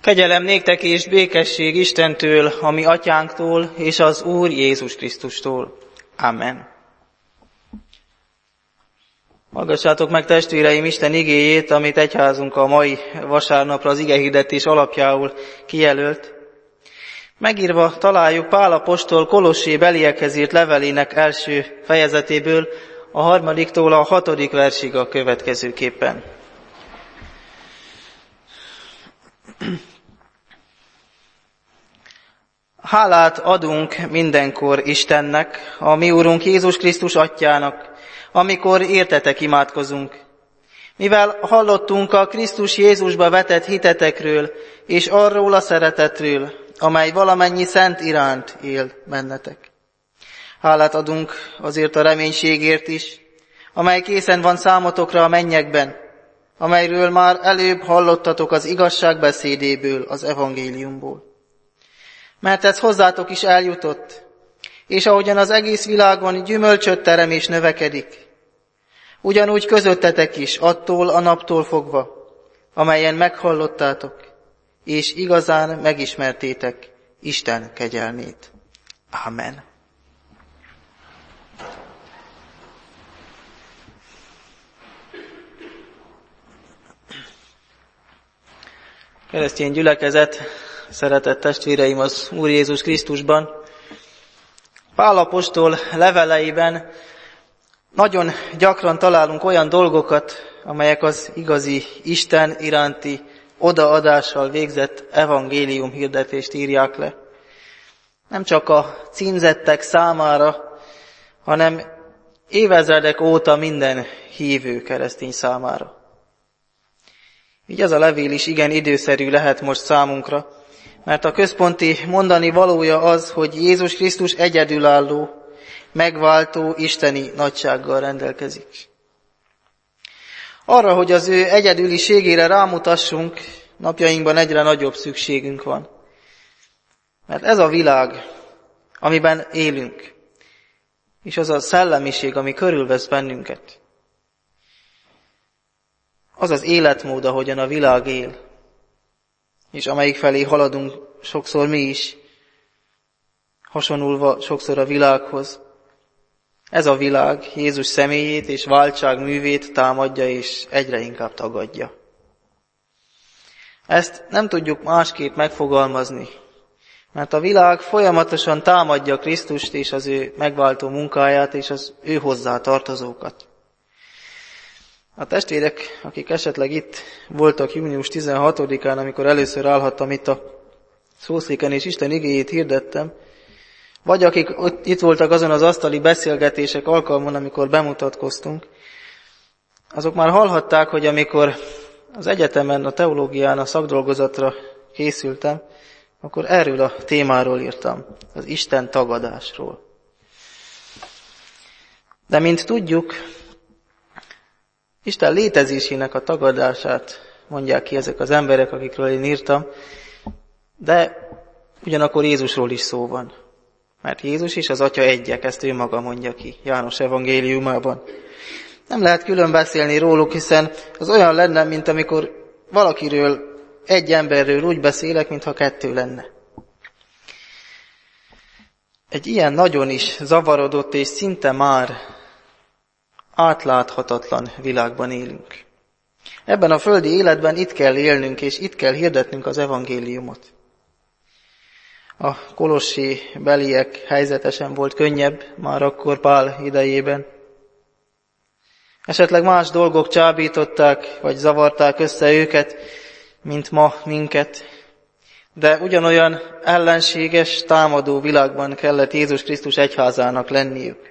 Kegyelem néktek és békesség Istentől, a mi atyánktól és az Úr Jézus Krisztustól. Amen. Hallgassátok meg, testvéreim, Isten igéjét, amit egyházunk a mai vasárnapra az igehirdetés alapjául kijelölt. Megírva találjuk Pál apostol Kolossé beliekhez írt levelének első fejezetéből, a 3-tól a 6. versig a következőképpen. Hálát adunk mindenkor Istennek, a mi Úrunk Jézus Krisztus Atyának, amikor értetek imádkozunk. Mivel hallottunk a Krisztus Jézusba vetett hitetekről, és arról a szeretetről, amely valamennyi szent iránt él bennetek. Hálát adunk azért a reménységért is, amely készen van számotokra a mennyekben, amelyről már előbb hallottatok az igazság beszédéből, az evangéliumból. Mert ez hozzátok is eljutott, és ahogyan az egész világon gyümölcsöt terem és növekedik, ugyanúgy közöttetek is attól a naptól fogva, amelyen meghallottátok, és igazán megismertétek Isten kegyelmét. Amen. Keresztény gyülekezet, szeretett testvéreim az Úr Jézus Krisztusban, Pál apostol leveleiben nagyon gyakran találunk olyan dolgokat, amelyek az igazi Isten iránti odaadással végzett evangélium hirdetést írják le. Nem csak a címzettek számára, hanem évezredek óta minden hívő keresztény számára. Így ez a levél is igen időszerű lehet most számunkra, mert a központi mondani valója az, hogy Jézus Krisztus egyedülálló, megváltó isteni nagysággal rendelkezik. Arra, hogy az ő egyedüliségére rámutassunk, napjainkban egyre nagyobb szükségünk van. Mert ez a világ, amiben élünk, és az a szellemiség, ami körülvesz bennünket, az az életmód, ahogyan a világ él, és amelyik felé haladunk sokszor mi is, hasonulva sokszor a világhoz. Ez a világ Jézus személyét és váltság művét támadja és egyre inkább tagadja. Ezt nem tudjuk másképp megfogalmazni, mert a világ folyamatosan támadja Krisztust és az ő megváltó munkáját és az ő hozzá tartozókat. A testvérek, akik esetleg itt voltak június 16-án, amikor először állhattam itt a szószéken és Isten igéjét hirdettem, vagy akik itt voltak azon az asztali beszélgetések alkalmon, amikor bemutatkoztunk, azok már hallhatták, hogy amikor az egyetemen, a teológián, a szakdolgozatra készültem, akkor erről a témáról írtam, az Isten tagadásról. De mint tudjuk, Isten létezésének a tagadását mondják ki ezek az emberek, akikről én írtam, de ugyanakkor Jézusról is szó van. Mert Jézus és az Atya egyek, ezt ő maga mondja ki János evangéliumában. Nem lehet külön beszélni róluk, hiszen az olyan lenne, mint amikor valakiről, egy emberről úgy beszélek, mintha 2 lenne. Egy ilyen nagyon is zavarodott és szinte már átláthatatlan világban élünk. Ebben a földi életben itt kell élnünk, és itt kell hirdetnünk az evangéliumot. A kolossi beliek helyzetesen volt könnyebb, már akkor Pál idejében. Esetleg más dolgok csábították, vagy zavarták össze őket, mint ma minket. De ugyanolyan ellenséges, támadó világban kellett Jézus Krisztus egyházának lenniük.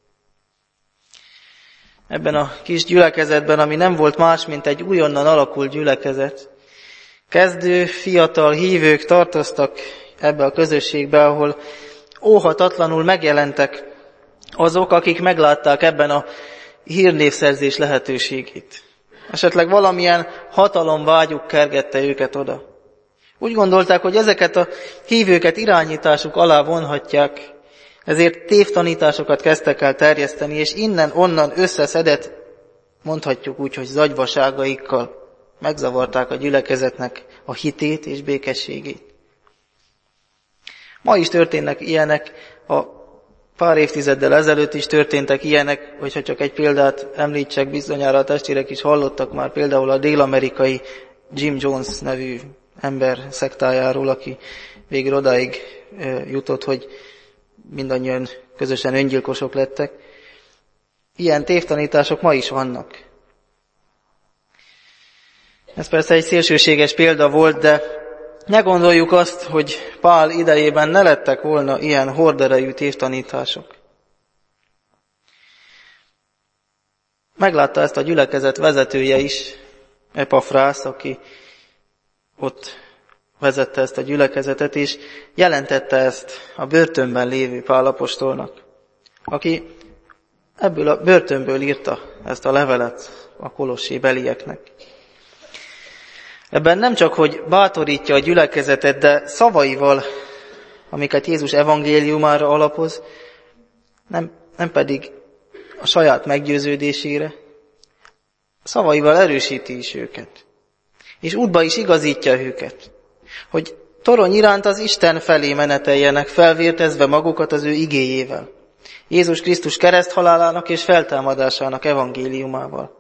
Ebben a kis gyülekezetben, ami nem volt más, mint egy újonnan alakult gyülekezet, kezdő, fiatal hívők tartoztak ebbe a közösségbe, ahol óhatatlanul megjelentek azok, akik meglátták ebben a hírnévszerzés lehetőségét. Esetleg valamilyen hatalomvágyuk kergette őket oda. Úgy gondolták, hogy ezeket a hívőket irányításuk alá vonhatják, ezért tévtanításokat kezdtek el terjeszteni, és innen-onnan összeszedett, mondhatjuk úgy, hogy zagyvaságaikkal megzavarták a gyülekezetnek a hitét és békességét. Ma is történnek ilyenek, a pár évtizeddel ezelőtt is történtek ilyenek, hogyha csak egy példát említsek, bizonyára a testvérek is hallottak már például a dél-amerikai Jim Jones nevű ember szektájáról, aki végül odáig jutott, hogy mindannyian közösen öngyilkosok lettek. Ilyen tévtanítások ma is vannak. Ez persze egy szélsőséges példa volt, de ne gondoljuk azt, hogy Pál idejében ne lettek volna ilyen horderejű tévtanítások. Meglátta ezt a gyülekezet vezetője is, Epafrász, aki ott vezette ezt a gyülekezetet, és jelentette ezt a börtönben lévő Pál apostolnak, aki ebből a börtönből írta ezt a levelet a kolossi belieknek. Ebben nem csak, hogy bátorítja a gyülekezetet, de szavaival, amiket Jézus evangéliumára alapoz, nem pedig a saját meggyőződésére, szavaival erősíti is őket. És útba is igazítja őket, hogy torony iránt az Isten felé meneteljenek, felvértezve magukat az ő igéjével, Jézus Krisztus kereszthalálának és feltámadásának evangéliumával.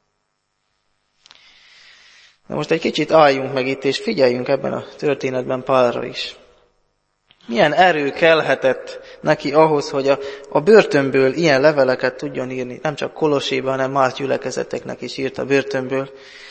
De most egy kicsit álljunk meg itt, és figyeljünk ebben a történetben Pálra is. Milyen erő kellhetett neki ahhoz, hogy a börtönből ilyen leveleket tudjon írni. Nem csak Kolosséban, hanem más gyülekezeteknek is írt a börtönből.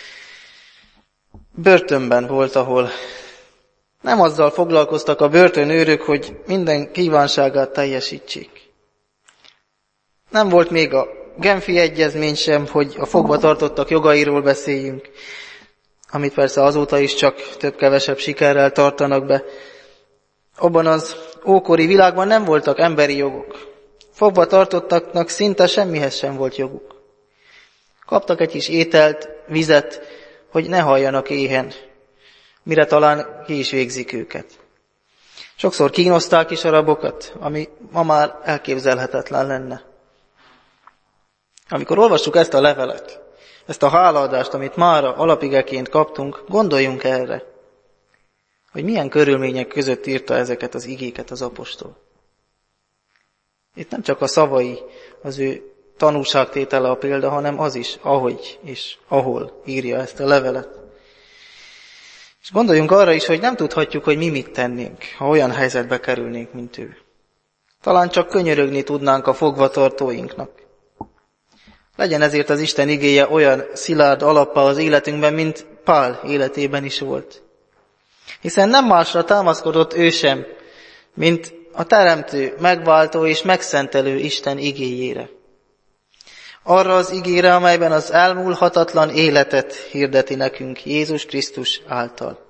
Börtönben volt, ahol nem azzal foglalkoztak a börtönőrök, hogy minden kívánságát teljesítsék. Nem volt még a Genfi egyezmény sem, hogy a fogvatartottak jogairól beszéljünk, amit persze azóta is csak több-kevesebb sikerrel tartanak be. Abban az ókori világban nem voltak emberi jogok. Fogvatartottaknak szinte semmihez sem volt joguk. Kaptak egy kis ételt, vizet, hogy ne halljanak éhen, mire talán ki is végzik őket. Sokszor kínozták is a rabokat, ami ma már elképzelhetetlen lenne. Amikor olvassuk ezt a levelet, ezt a hálaadást, amit mára alapigeként kaptunk, gondoljunk erre, hogy milyen körülmények között írta ezeket az igéket az apostol. Itt nem csak a szavai, az ő tanúságtétele a példa, hanem az is, ahogy és ahol írja ezt a levelet. És gondoljunk arra is, hogy nem tudhatjuk, hogy mi mit tennénk, ha olyan helyzetbe kerülnénk, mint ő. Talán csak könyörögni tudnánk a fogvatartóinknak. Legyen ezért az Isten igéje olyan szilárd alappal az életünkben, mint Pál életében is volt. Hiszen nem másra támaszkodott ő sem, mint a teremtő, megváltó és megszentelő Isten igéjére. Arra az igére, amelyben az elmúlhatatlan életet hirdeti nekünk Jézus Krisztus által.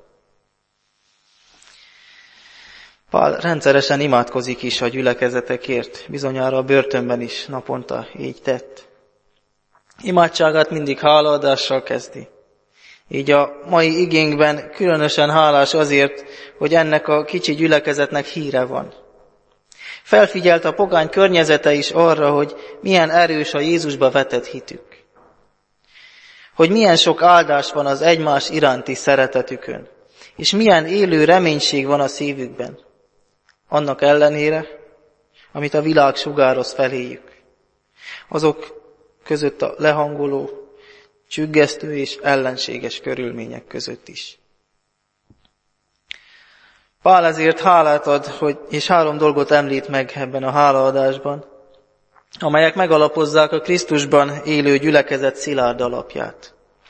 Pál rendszeresen imádkozik is a gyülekezetekért, bizonyára a börtönben is naponta így tett. Imádságát mindig hálaadással kezdi. Így a mai igénkben különösen hálás azért, hogy ennek a kicsi gyülekezetnek híre van. Felfigyelt a pogány környezete is arra, hogy milyen erős a Jézusba vetett hitük. Hogy milyen sok áldás van az egymás iránti szeretetükön, és milyen élő reménység van a szívükben. Annak ellenére, amit a világ sugároz feléjük. Azok között a lehangoló, csüggesztő és ellenséges körülmények között is. Pál ezért hálát ad, és 3 dolgot említ meg ebben a hálaadásban, amelyek megalapozzák a Krisztusban élő gyülekezet szilárd alapját.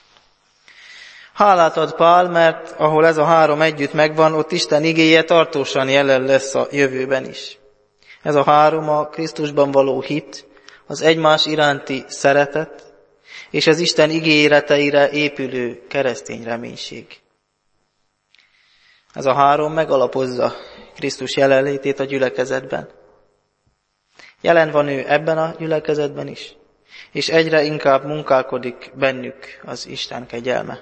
Hálát ad Pál, mert ahol ez a 3 együtt megvan, ott Isten igéje tartósan jelen lesz a jövőben is. Ez a 3 a Krisztusban való hit, az egymás iránti szeretet, és az Isten ígéreteire épülő keresztény reménység. Ez a 3 megalapozza Krisztus jelenlétét a gyülekezetben. Jelen van ő ebben a gyülekezetben is, és egyre inkább munkálkodik bennük az Isten kegyelme.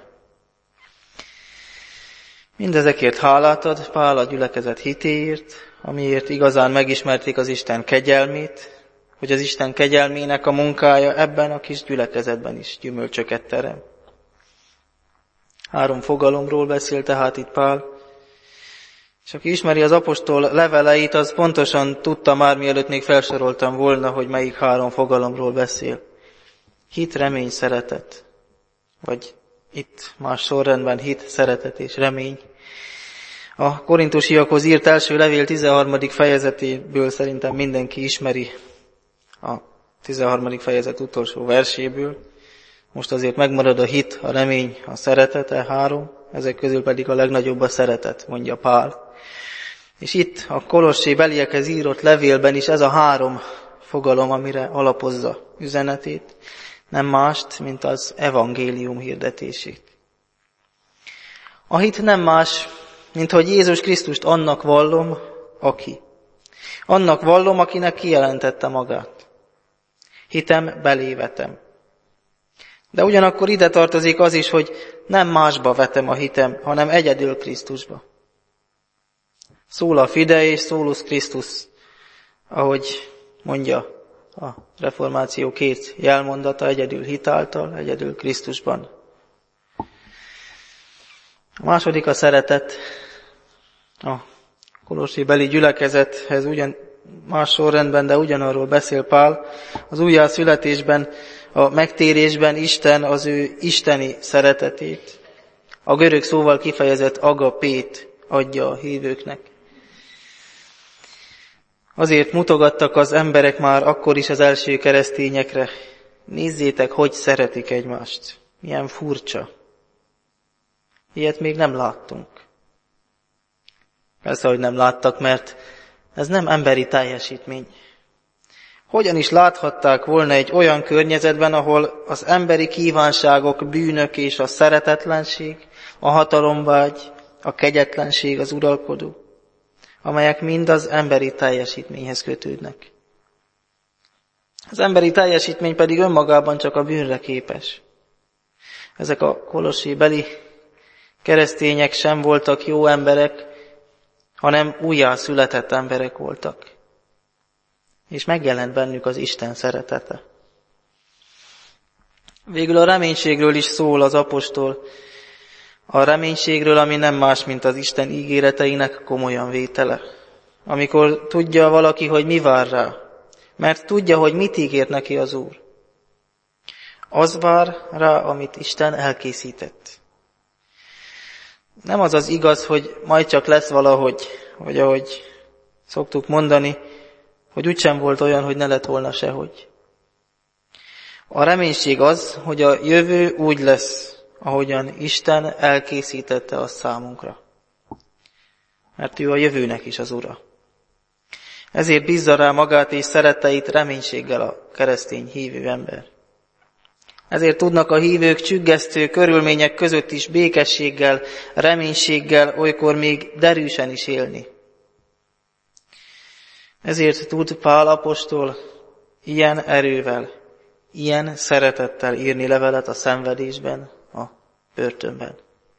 Mindezekért hálát ad Pál a gyülekezet hitéért, amiért igazán megismerték az Isten kegyelmét, hogy az Isten kegyelmének a munkája ebben a kis gyülekezetben is gyümölcsöket terem. 3 fogalomról beszél tehát itt Pál. És aki ismeri az apostol leveleit, az pontosan tudta már, mielőtt még felsoroltam volna, hogy melyik 3 fogalomról beszél. Hit, remény, szeretet. Vagy itt más sorrendben hit, szeretet és remény. A korintusiakhoz írt első levél 13. fejezetéből szerintem mindenki ismeri a 13. fejezet utolsó verséből. Most azért megmarad a hit, a remény, a szeretet, 3, ezek közül pedig a legnagyobb a szeretet, mondja Pál. És itt a Kolossé beliekhez írott levélben is ez a 3 fogalom, amire alapozza üzenetét, nem mást, mint az evangélium hirdetését. A hit nem más, mint hogy Jézus Krisztust annak vallom, aki. Annak vallom, akinek kijelentette magát. Hitem belévetem. De ugyanakkor ide tartozik az is, hogy nem másba vetem a hitem, hanem egyedül Krisztusba. Sola fide és solus Christus, ahogy mondja a reformáció 2 jelmondata, egyedül hit által, egyedül Krisztusban. A második a szeretet. A kolossébeli gyülekezethez ugyan más sorrendben, de ugyanarról beszél Pál. Az újjászületésben, a megtérésben Isten az ő isteni szeretetét, a görög szóval kifejezett agapét adja a hívőknek. Azért mutogattak az emberek már akkor is az első keresztényekre. Nézzétek, hogy szeretik egymást. Milyen furcsa. Ilyet még nem láttunk. Persze, hogy nem láttak, mert ez nem emberi teljesítmény. Hogyan is láthatták volna egy olyan környezetben, ahol az emberi kívánságok, bűnök és a szeretetlenség, a hatalomvágy, a kegyetlenség az uralkodó, amelyek mind az emberi teljesítményhez kötődnek. Az emberi teljesítmény pedig önmagában csak a bűnre képes. Ezek a kolossébeli keresztények sem voltak jó emberek, hanem újjászületett emberek voltak. És megjelent bennük az Isten szeretete. Végül a reménységről is szól az apostol. A reménységről, ami nem más, mint az Isten ígéreteinek komolyan vétele. Amikor tudja valaki, hogy mi vár rá, mert tudja, hogy mit ígért neki az Úr. Az vár rá, amit Isten elkészített. Nem az az igaz, hogy majd csak lesz valahogy, vagy ahogy szoktuk mondani, hogy úgysem volt olyan, hogy ne lett volna sehogy. A reménység az, hogy a jövő úgy lesz, ahogyan Isten elkészítette azt számunkra. Mert ő a jövőnek is az Ura. Ezért bízza rá magát és szeretteit reménységgel a keresztény hívő ember. Ezért tudnak a hívők csüggesztő körülmények között is békességgel, reménységgel, olykor még derűsen is élni. Ezért tud Pál apostol ilyen erővel, ilyen szeretettel írni levelet a szenvedésben, a börtönben.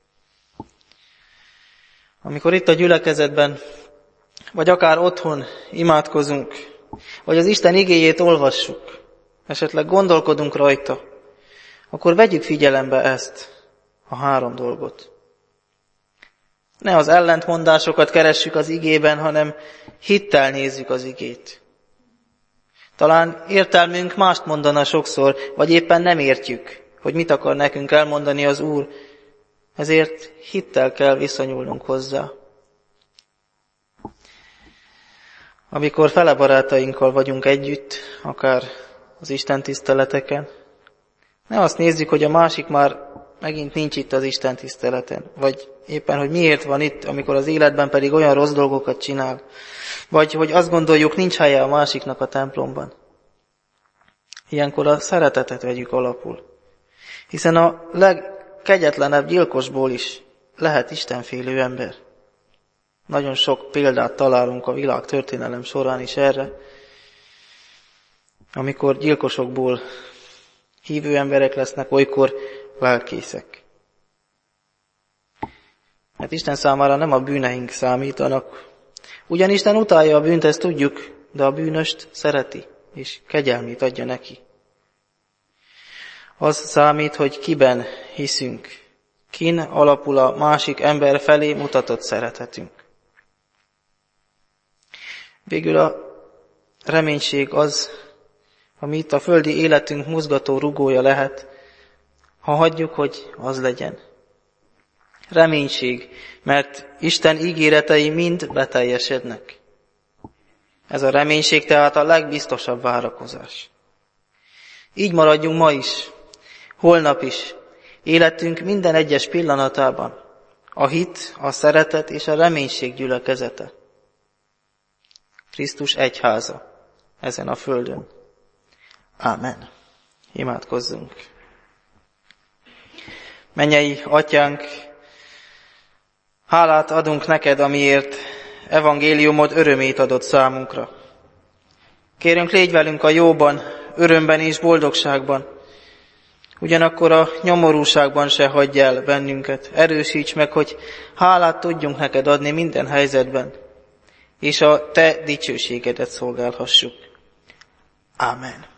Amikor itt a gyülekezetben, vagy akár otthon imádkozunk, vagy az Isten igéjét olvassuk, esetleg gondolkodunk rajta, akkor vegyük figyelembe ezt, a 3 dolgot. Ne az ellentmondásokat keressük az igében, hanem hittel nézzük az igét. Talán értelmünk mást mondana sokszor, vagy éppen nem értjük, hogy mit akar nekünk elmondani az Úr, ezért hittel kell viszonyulnunk hozzá. Amikor fele barátainkkal vagyunk együtt, akár az Isten tiszteleteken, ne azt nézzük, hogy a másik már megint nincs itt az Isten tiszteleten, vagy éppen, hogy miért van itt, amikor az életben pedig olyan rossz dolgokat csinál, vagy hogy azt gondoljuk, nincs helye a másiknak a templomban. Ilyenkor a szeretetet vegyük alapul, hiszen a legkegyetlenebb gyilkosból is lehet istenfélő ember. Nagyon sok példát találunk a világ történelem során is erre, amikor gyilkosokból hívő emberek lesznek, olykor lelkészek. Mert Isten számára nem a bűneink számítanak. Ugyan Isten utálja a bűnt, ezt tudjuk, de a bűnöst szereti, és kegyelmét adja neki. Az számít, hogy kiben hiszünk, kin alapul a másik ember felé mutatott szeretetünk. Végül a reménység az, ami itt a földi életünk mozgató rugója lehet, ha hagyjuk, hogy az legyen. Reménység, mert Isten ígéretei mind beteljesednek. Ez a reménység tehát a legbiztosabb várakozás. Így maradjunk ma is, holnap is, életünk minden egyes pillanatában. A hit, a szeretet és a reménység gyülekezete. Krisztus egyháza ezen a földön. Ámen. Imádkozzunk. Mennyei Atyánk, hálát adunk neked, amiért evangéliumod örömét adott számunkra. Kérünk, légy velünk a jóban, örömben és boldogságban. Ugyanakkor a nyomorúságban se hagyj el bennünket. Erősíts meg, hogy hálát tudjunk neked adni minden helyzetben, és a te dicsőségedet szolgálhassuk. Ámen.